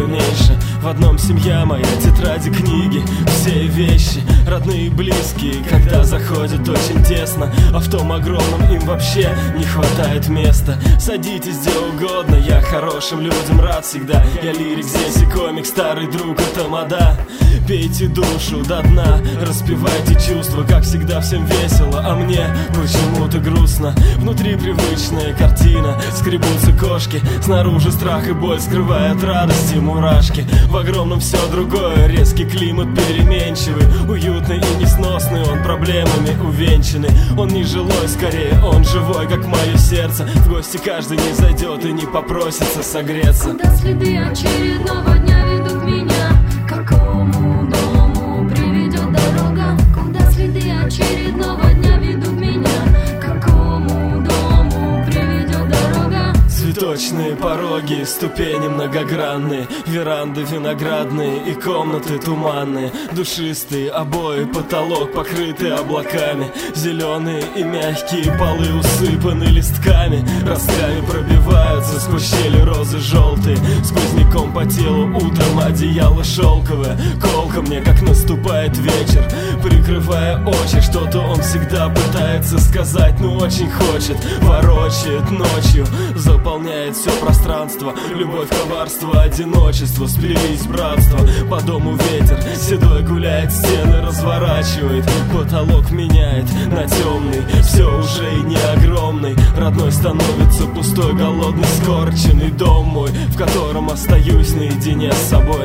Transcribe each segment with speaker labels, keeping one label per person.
Speaker 1: другой меньше. В одном семья моя, тетради, книги, все вещи, родные и близкие. Когда заходят очень тесно, а в том огромном им вообще не хватает места. Садитесь где угодно, я хорошим людям рад всегда. Я лирик здесь и комик, старый друг и тамада. Пейте душу до дна, распевайте чувства, как всегда всем весело, а мне почему-то грустно. Внутри привычная картина, скребутся кошки, снаружи страх и боль скрывает радости мурашки. В огромном все другое, резкий климат переменчивый, уютный и несносный, он проблемами увенчанный. Он не жилой, скорее он живой, как мое сердце. В гости каждый не зайдет и не попросится согреться.
Speaker 2: Куда следы очередного дня ведут меня? К какому дому приведет дорога? Куда следы очередного дня ведут меня? К какому дому приведет дорога?
Speaker 1: Цветочные пороги, ступени многогранные, веранды виноградные и комнаты туманные. Душистые обои, потолок покрытый облаками, зеленые и мягкие полы усыпаны листками. Ростками пробиваются сквозь щели розы желтые, сквозняком по телу утром одеяло шелковое. Колко мне, как наступает вечер, прикрывая очи, что-то он всегда пытается сказать, но очень хочет. Ворочает ночью, заполняет все пространство. Любовь, коварство, одиночество сплелись братство. По дому ветер седой гуляет, стены разворачивает, потолок меняет на темный, все уже и не огромный. Родной становится пустой, голодный, скорченный дом мой, в котором остаюсь наедине с собой.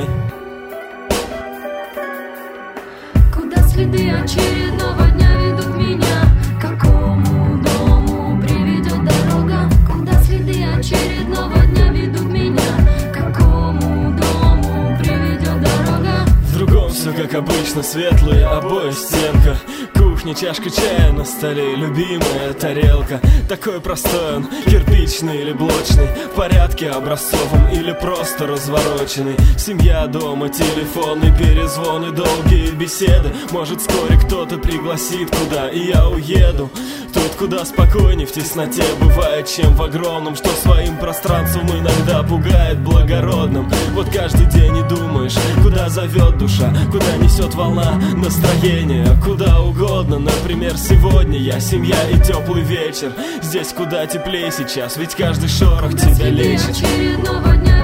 Speaker 2: Куда следы очередного дня ведут меня? К какому дому приведет дорога? Куда следы очередного дня ведут меня? К какому дому приведет дорога?
Speaker 1: В другом все как обычно, светлые обои, стенка, кухня, чашка чая на столе, любимая тарелка. Такой простой он, кирпичный или блочный, в порядке образцовом или просто развороченный. Семья дома, телефоны, перезвоны, долгие беседы. Может вскоре кто-то пригласит куда, и я уеду. Тут куда спокойней в тесноте бывает, чем в огромном, что своим пространством иногда пугает благородным. Вот каждый день и думаешь, куда зовет душа, куда несет волна настроения, куда угодно. Например, сегодня я семья и теплый вечер. Здесь куда теплее сейчас, ведь каждый шорох тебя лечит.
Speaker 2: Очередного дня